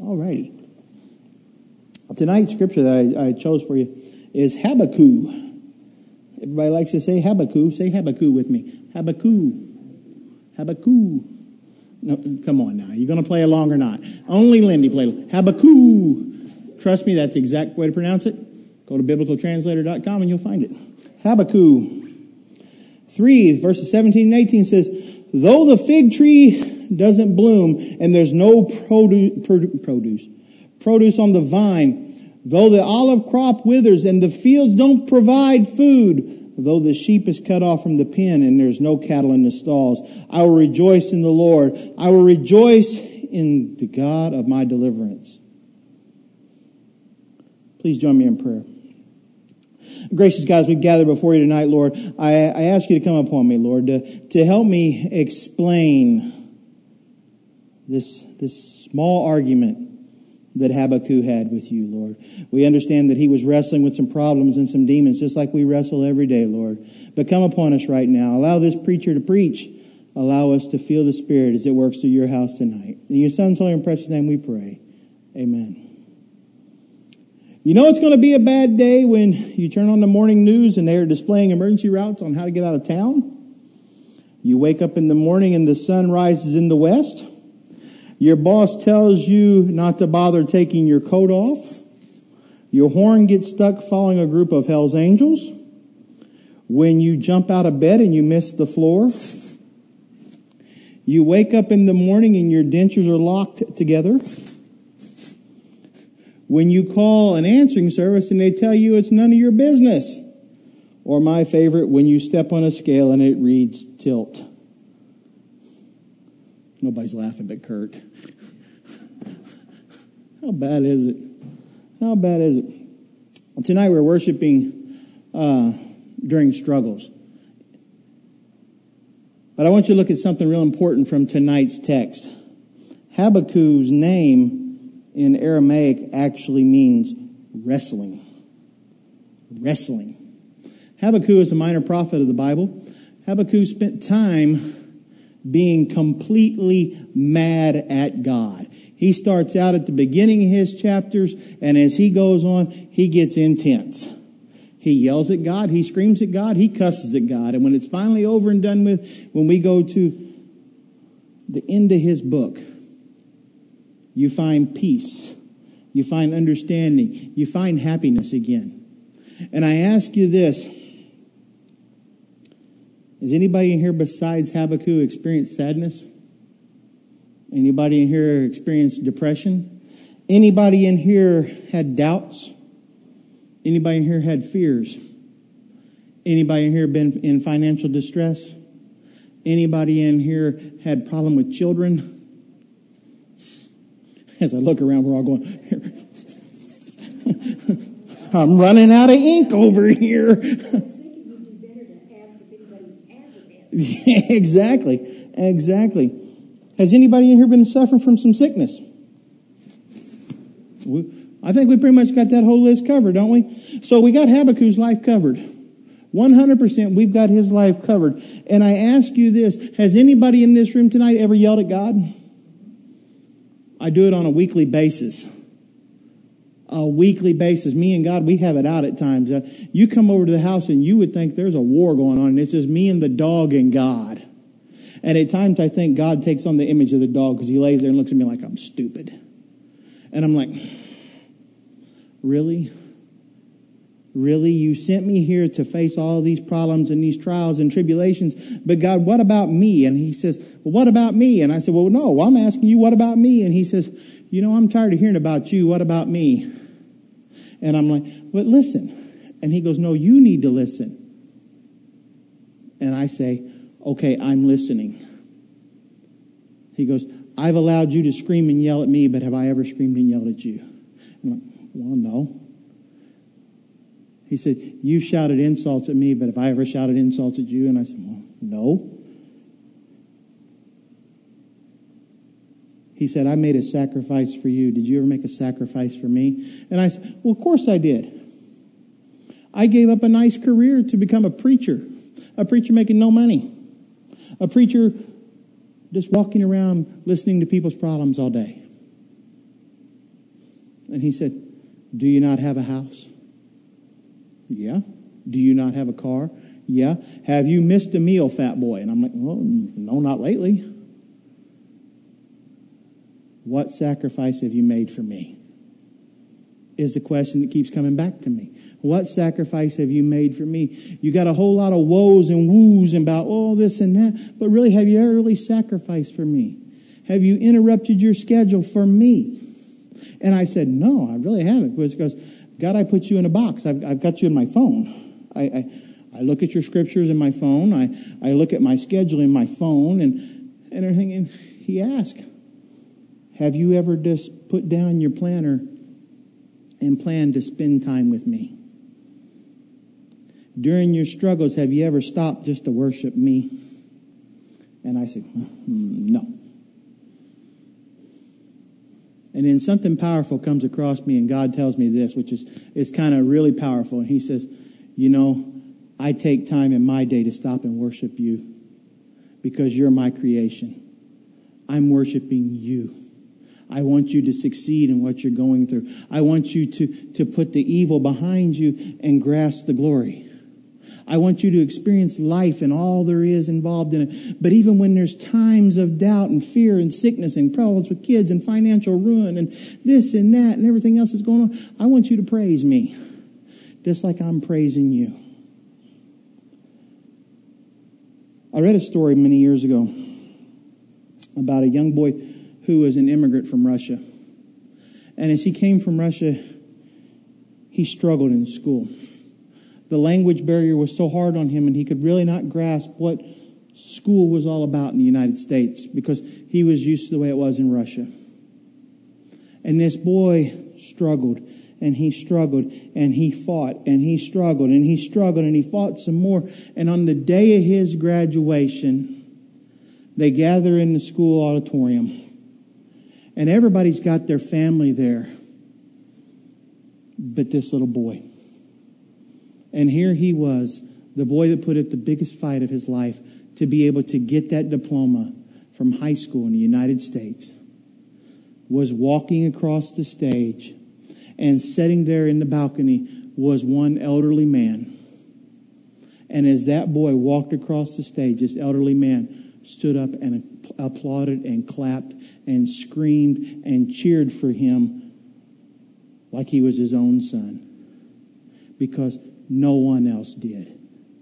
righty. Tonight's scripture that I chose for you is Habakkuk. Everybody likes to say Habakkuk. Say Habakkuk with me. Habakkuk. Habakkuk. No, come on now. You going to play along or not? Only Lindy played. Habakkuk. Trust me, that's the exact way to pronounce it. Go to biblicaltranslator.com and you'll find it. Habakkuk 3, verses 17 and 18 says, though the fig tree doesn't bloom and there's no produce on the vine, though the olive crop withers and the fields don't provide food, though the sheep is cut off from the pen and there's no cattle in the stalls, I will rejoice in the Lord. I will rejoice in the God of my deliverance. Please join me in prayer. Gracious God, as we gather before you tonight, Lord, I ask you to come upon me, Lord, to help me explain this small argument that Habakkuk had with you, Lord. We understand that he was wrestling with some problems and some demons, just like we wrestle every day, Lord. But come upon us right now. Allow this preacher to preach. Allow us to feel the Spirit as it works through your house tonight. In your Son's holy and precious name we pray. Amen. You know it's going to be a bad day when you turn on the morning news and they are displaying emergency routes on how to get out of town. You wake up in the morning and the sun rises in the west. Your boss tells you not to bother taking your coat off. Your horn gets stuck following a group of Hell's Angels. When you jump out of bed and you miss the floor. You wake up in the morning and your dentures are locked together. When you call an answering service and they tell you it's none of your business. Or my favorite, when you step on a scale and it reads tilt. Nobody's laughing but Kurt. How bad is it? How bad is it? Well, tonight we're worshiping during struggles. But I want you to look at something real important from tonight's text. Habakkuk's name in Aramaic actually means wrestling. Wrestling. Habakkuk is a minor prophet of the Bible. Habakkuk spent time being completely mad at God. He starts out at the beginning of his chapters, and as he goes on, he gets intense. He yells at God, he screams at God, he cusses at God. And when it's finally over and done with, when we go to the end of his book, you find peace. You find understanding. You find happiness again. And I ask you this. Has anybody in here besides Habakkuk experienced sadness? Anybody in here experienced depression? Anybody in here had doubts? Anybody in here had fears? Anybody in here been in financial distress? Anybody in here had problem with children? As I look around, we're all going, I'm running out of ink over here. Exactly. Has anybody in here been suffering from some sickness? I think we pretty much got that whole list covered, don't we? So we got Habakkuk's life covered. 100% we've got his life covered. And I ask you this, has anybody in this room tonight ever yelled at God? I do it on a weekly basis. A weekly basis. Me and God, we have it out at times. You come over to the house and you would think there's a war going on. And it's just me and the dog and God. And at times I think God takes on the image of the dog because he lays there and looks at me like I'm stupid. And I'm like, really? Really? You sent me here to face all these problems and these trials and tribulations. But God, what about me? And he says, well, what about me? And I said, well, no, I'm asking you, what about me? And he says, you know, I'm tired of hearing about you. What about me? And I'm like, but listen. And he goes, no, you need to listen. And I say, okay, I'm listening. He goes, I've allowed you to scream and yell at me, but have I ever screamed and yelled at you? I'm like, well, no. He said, you shouted insults at me, but have I ever shouted insults at you? And I said, well, no. He said, I made a sacrifice for you. Did you ever make a sacrifice for me? And I said, well, of course I did. I gave up a nice career to become a preacher making no money, a preacher just walking around listening to people's problems all day. And he said, do you not have a house? Yeah. Do you not have a car? Yeah. Have you missed a meal, fat boy? And I'm like, well, no, not lately. What sacrifice have you made for me? Is the question that keeps coming back to me. What sacrifice have you made for me? You got a whole lot of woes and woos about, oh, this and that. But really, have you ever really sacrificed for me? Have you interrupted your schedule for me? And I said, no, I really haven't. Because, God, I put you in a box. I've got you in my phone. I look at your scriptures in my phone. I look at my schedule in my phone and everything. And he asked, have you ever just put down your planner and planned to spend time with me? During your struggles, have you ever stopped just to worship me? And I said, no. And then something powerful comes across me, and God tells me this, which is kind of really powerful. And he says, you know, I take time in my day to stop and worship you because you're my creation. I'm worshiping you. I want you to succeed in what you're going through. I want you to put the evil behind you and grasp the glory. I want you to experience life and all there is involved in it. But even when there's times of doubt and fear and sickness and problems with kids and financial ruin and this and that and everything else that's going on, I want you to praise me just like I'm praising you. I read a story many years ago about a young boy who was an immigrant from Russia. And as he came from Russia, he struggled in school. The language barrier was so hard on him, and he could really not grasp what school was all about in the United States because he was used to the way it was in Russia. And this boy struggled, and he struggled, and he fought, and he struggled, and he struggled, and he fought some more. And on the day of his graduation, they gather in the school auditorium, and everybody's got their family there, but this little boy. And here he was, the boy that put up the biggest fight of his life to be able to get that diploma from high school in the United States, was walking across the stage, and sitting there in the balcony was one elderly man. And as that boy walked across the stage, this elderly man stood up and applauded and clapped and screamed and cheered for him like he was his own son. Because no one else did.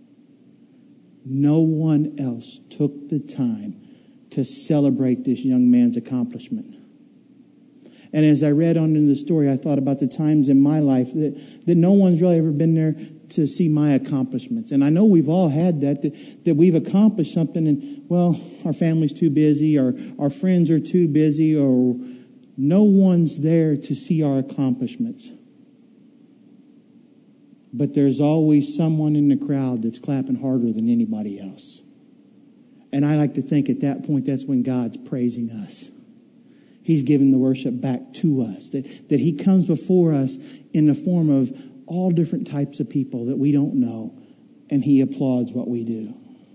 No one else took the time to celebrate this young man's accomplishment. And as I read on in the story, I thought about the times in my life that no one's really ever been there to see my accomplishments. And I know we've all had that we've accomplished something and, well, our family's too busy or our friends are too busy or no one's there to see our accomplishments. But there's always someone in the crowd that's clapping harder than anybody else. And I like to think at that point, that's when God's praising us. He's giving the worship back to us. That he comes before us in the form of all different types of people that we don't know. And he applauds what we do.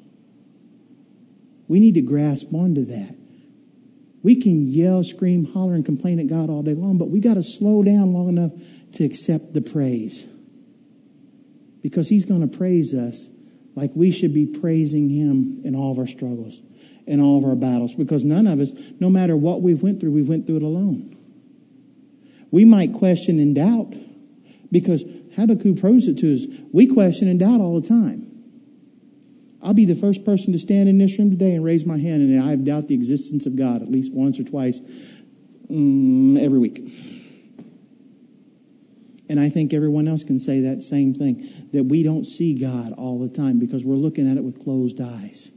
We need to grasp onto that. We can yell, scream, holler, and complain at God all day long, but we got to slow down long enough to accept the praise. Because he's going to praise us like we should be praising him in all of our struggles, in all of our battles. Because none of us, no matter what we went through it alone. We might question and doubt because Habakkuk proves it to us. We question and doubt all the time. I'll be the first person to stand in this room today and raise my hand and I doubt the existence of God at least once or twice every week. And I think everyone else can say that same thing, that we don't see God all the time because we're looking at it with closed eyes.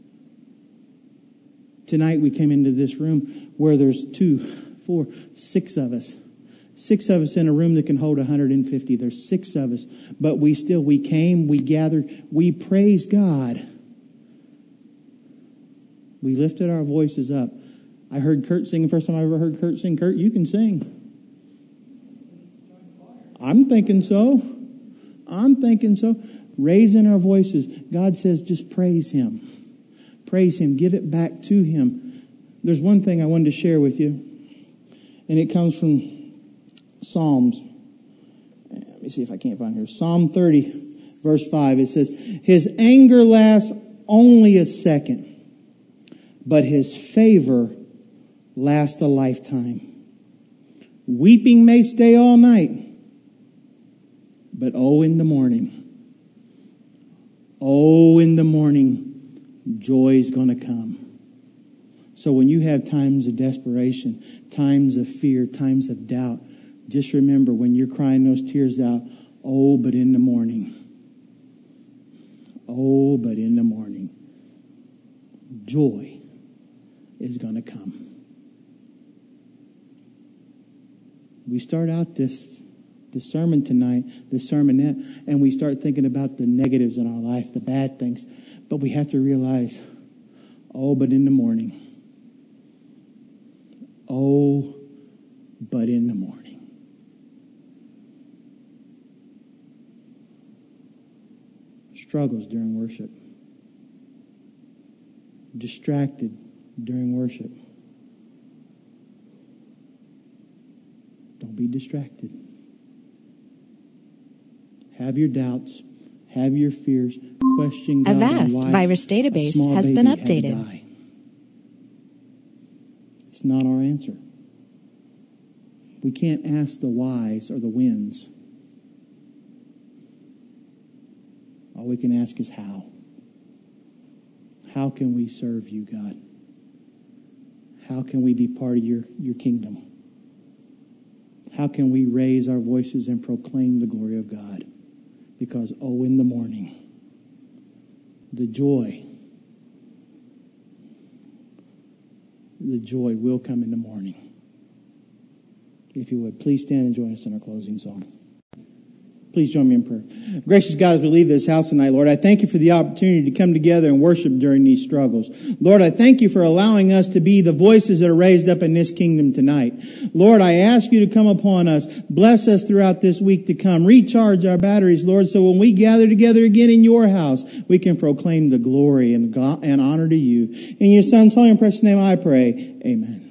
Tonight we came into this room where there's 6 of us. 6 of us in a room that can hold 150. There's 6 of us. But we came, we gathered, we praised God. We lifted our voices up. I heard Kurt sing the first time I ever heard Kurt sing. Kurt, you can sing. I'm thinking so. Raising our voices. God says just praise him. Praise him. Give it back to him. There's one thing I wanted to share with you. And it comes from Psalms. Let me see if I can't find here. Psalm 30, verse 5. It says, His anger lasts only a second, but His favor lasts a lifetime. Weeping may stay all night, but in the morning, in the morning, joy's going to come. So when you have times of desperation, times of fear, times of doubt, just remember when you're crying those tears out, but in the morning. But in the morning, joy is going to come. We start out this sermon tonight, this sermonette, and we start thinking about the negatives in our life, the bad things. But we have to realize, but in the morning. But in the morning. Struggles during worship. Distracted during worship. Don't be distracted. Have your doubts. Have your fears. Question God. Avast virus database has been updated. It's not our answer. We can't ask the whys or the whens. All we can ask is how. How can we serve you, God? How can we be part of your kingdom? How can we raise our voices and proclaim the glory of God? Because, in the morning, the joy will come in the morning. If you would, please stand and join us in our closing song. Please join me in prayer. Gracious God, as we leave this house tonight, Lord, I thank you for the opportunity to come together and worship during these struggles. Lord, I thank you for allowing us to be the voices that are raised up in this kingdom tonight. Lord, I ask you to come upon us. Bless us throughout this week to come. Recharge our batteries, Lord, so when we gather together again in your house, we can proclaim the glory and honor to you. In your Son's holy and precious name I pray. Amen.